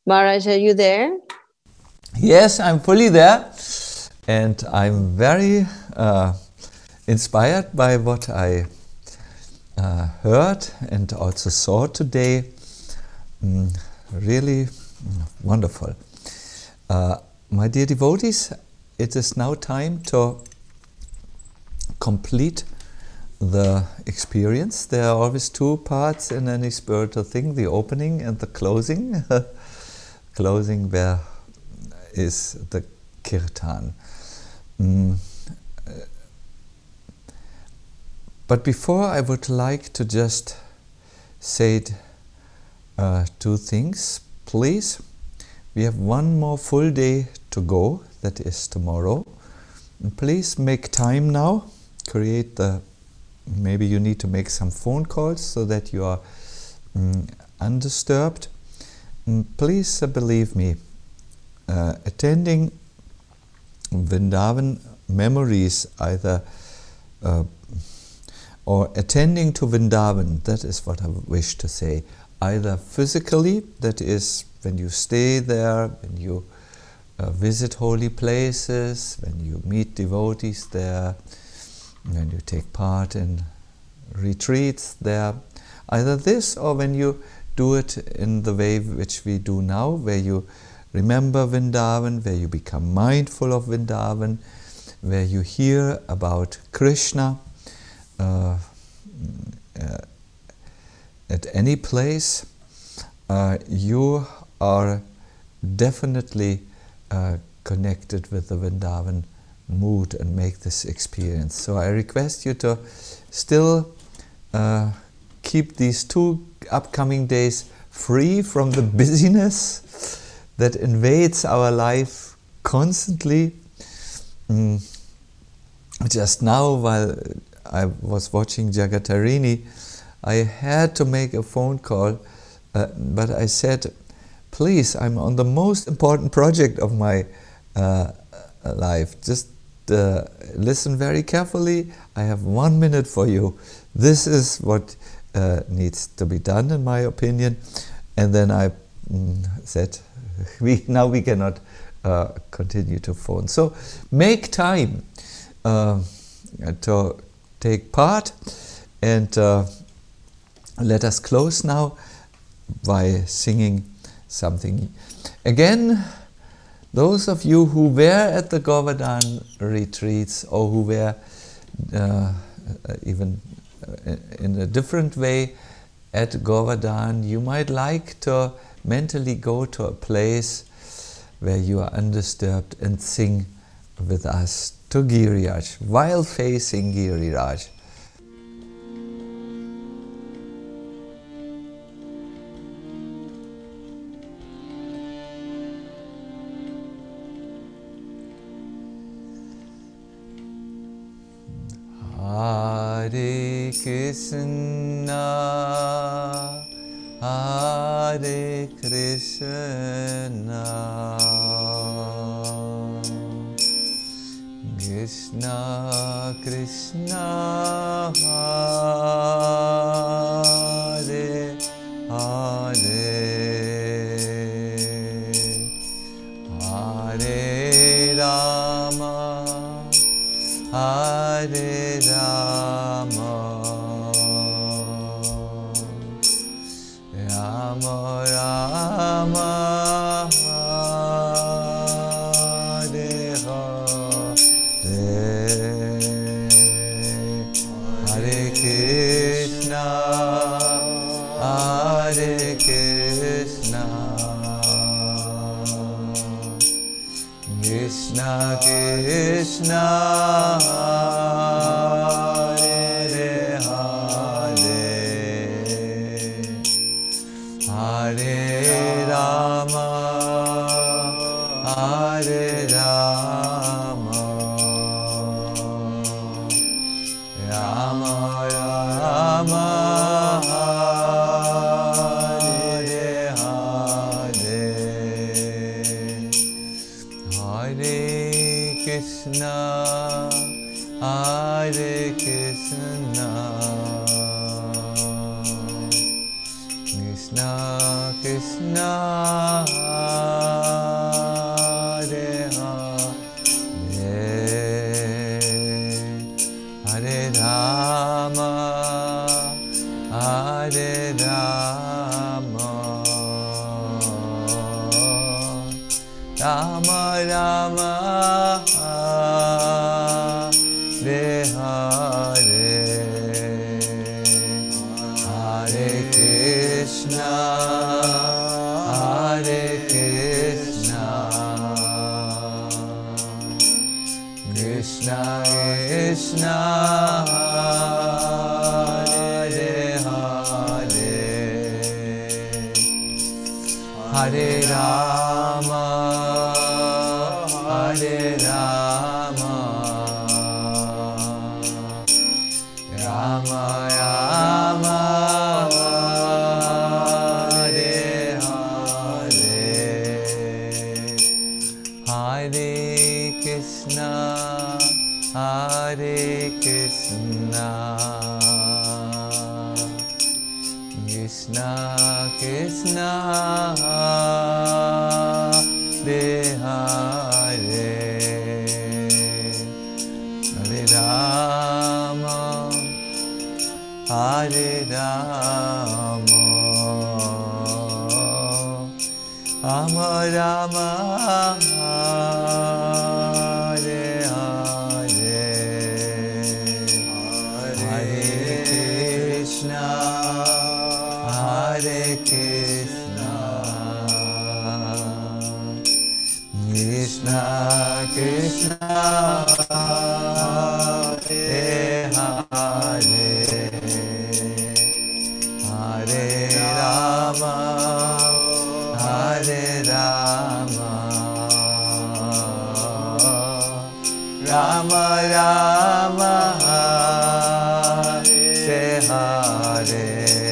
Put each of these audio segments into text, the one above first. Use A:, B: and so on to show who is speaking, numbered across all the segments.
A: Maharaj, are you there?
B: Yes, I'm fully there, and I'm very inspired by what I heard and also saw today. Really wonderful. My dear devotees, it is now time to complete the experience. There are always two parts in any spiritual thing, the opening and the closing. Closing where is the kirtan. But before, I would like to just say two things. Please, we have one more full day to go, that is tomorrow. And please make time now, maybe you need to make some phone calls so that you are undisturbed. Please believe me, attending Vrindavan memories either or attending to Vrindavan, that is what I wish to say, either physically, that is when you stay there, when you visit holy places, when you meet devotees there, when you take part in retreats there, either this or when you do it in the way which we do now, where you remember Vrindavan, where you become mindful of Vrindavan, where you hear about Krishna at any place, you are definitely connected with the Vrindavan mood and make this experience. So I request you to still keep these 2 upcoming days free from the busyness that invades our life constantly. Just now, while I was watching Jagatarini, I had to make a phone call, but I said, please, I'm on the most important project of my life. Just listen very carefully. I have 1 minute for you. This is what needs to be done, in my opinion. And then I said, now we cannot continue to phone. So make time to take part, and let us close now by singing something. Again, those of you who were at the Govardhan retreats, or who were even in a different way at Govardhan, you might like to mentally go to a place where you are undisturbed and sing with us to Giriraj, while facing Giriraj. Hare Krishna, Hare Krishna, Krishna Krishna, Hare Hare, Hare Rama, Hare Rama, Rama Rama, Hare Hare, Hare Krishna, Hare Krishna, Krishna Krishna, Hare Hare, Hare Rama, Hare Rama, Rama Rama, Hare Hare, Hare Krishna, Hare Krishna, Krishna Krishna, Rama Rama Hare Hare Hare Krishna Hare Krishna Krishna Krishna Hare Hare Hare Rama Hare Rama Rama Rama Hare Hare Hare Krishna Hare Krishna Krishna Krishna Hare Hare Hare Rama Hare Rama Rama Rama Hare Hare Hare Krishna Hare Krishna Krishna Krishna Hare Hare Hare Rama Hare Rama Rama Rama Hare Hare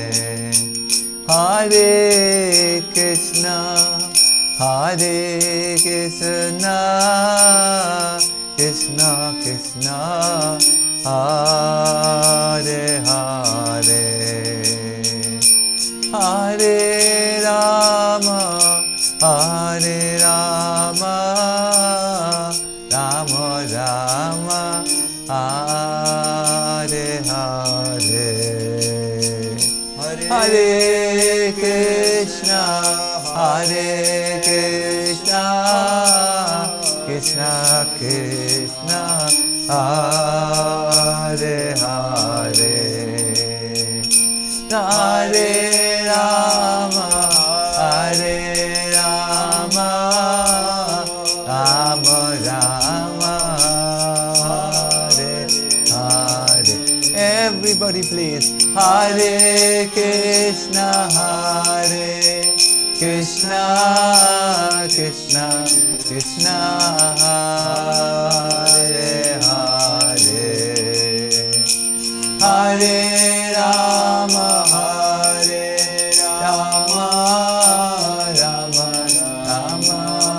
B: Hare Krishna Hare Krishna Krishna Krishna Hare Hare Hare Rama Hare Rama Rama Rama Hare Hare Hare Krishna Hare Krishna Krishna Krishna Hare Hare Hare Rama Hare Rama Rama Rama Hare Hare Everybody please Hare Krishna Hare Krishna Krishna Krishna Hare Hare Hare Rama Hare Rama Rama Rama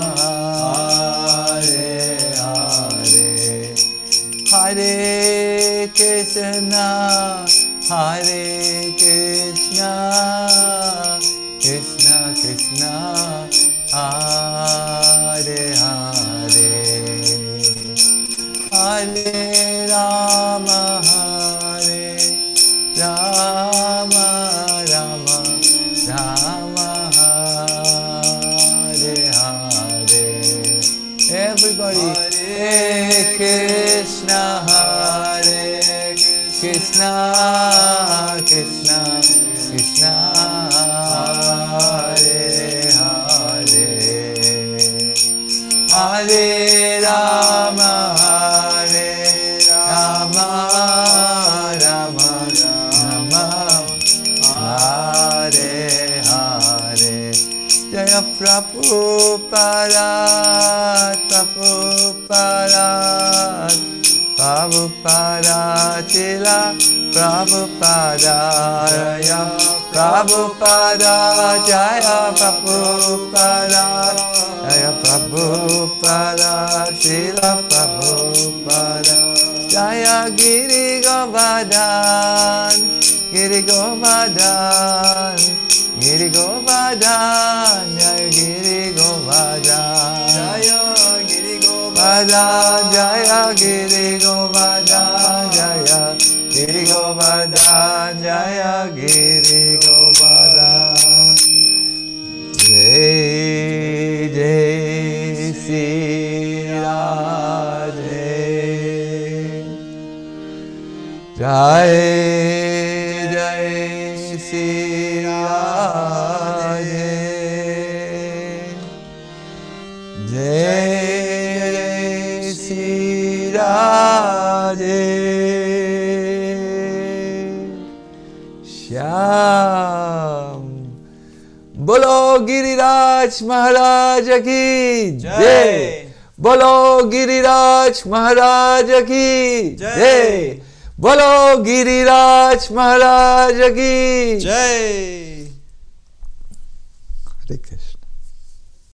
B: Hare Hare Hare Krishna Hare Krishna Krishna Krishna Hare Hare Hare Rama Hare Rama Rama Rama Hare Hare Everybody Hare Krishna Hare Krishna Krishna Krishna Hare Hare Hare Rama Hare Rama Rama Rama Hare Hare Jaya Prabhupada Prabhupada Prabhupada Chila Prabhupada Jaya Prabhupada Jaya Prabhupada Jaya Prabhupada Chila Prabhupada Jaya Giri Govardhan Giri Govardhan Giri Govardhan Jaya Giri Govardhan Jaya Giri Govardhan Jaya Giri Govardhan Jaya Giri Govardhan Jaya Giri Govardhan Jai Jai जय जय श्री राधे जय जय श्री राधे श्याम। बोलो गिरिराज महाराज की जय। बोलो गिरिराज महाराज की जय। बोलो गिरिराज महाराज की जय।